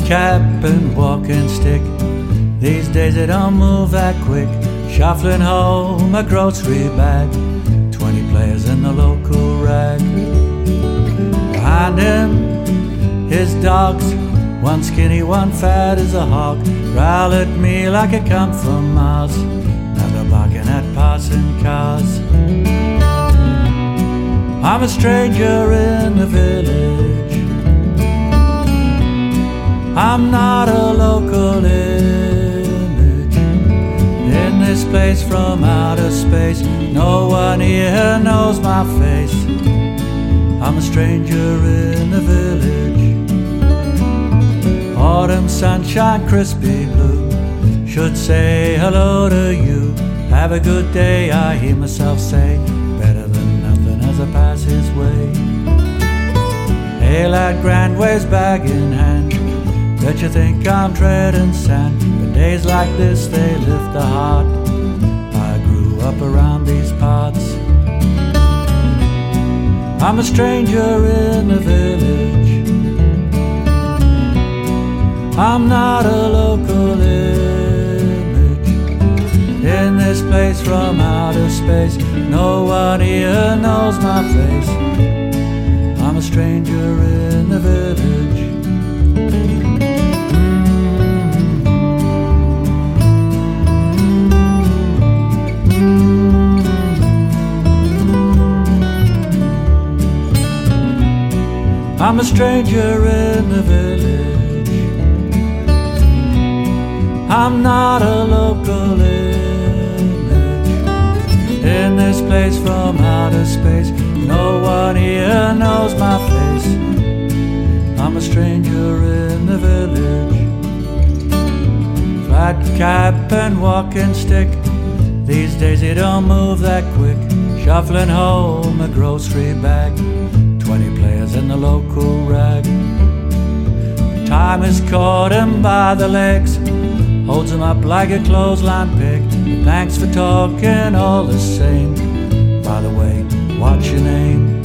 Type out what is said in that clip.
cap and walking stick. These days they don't move that quick. Shuffling home a grocery bag, 20 players in the local rag. Behind him, his dogs, one skinny, one fat as a hog, growl at me like it come from Mars. Now they're barking at passing cars. I'm a stranger in the village. I'm not a local image. In this place from outer space, no one here knows my face. I'm a stranger in the village. Autumn sunshine, crispy blue, should say hello to you. Have a good day, I hear myself say, better than nothing as I pass his way. Hey lad, grand ways bag in hand, bet you think I'm treading sand. But days like this, they lift the heart. I grew up around these parts. I'm a stranger in the village. I'm not a local image. In this place from outer space, no one here knows my face. I'm a stranger in the village. I'm a stranger in the village. I'm not a local image. In this place from outer space, no one here knows my face. I'm a stranger in the village. Flat cap and walking stick, these days you don't move that quick. Shuffling home a grocery bag, 20 players in the local rag. Time has caught him by the legs, holds him up like a clothesline pig. Thanks for talking all the same. By the way, what's your name?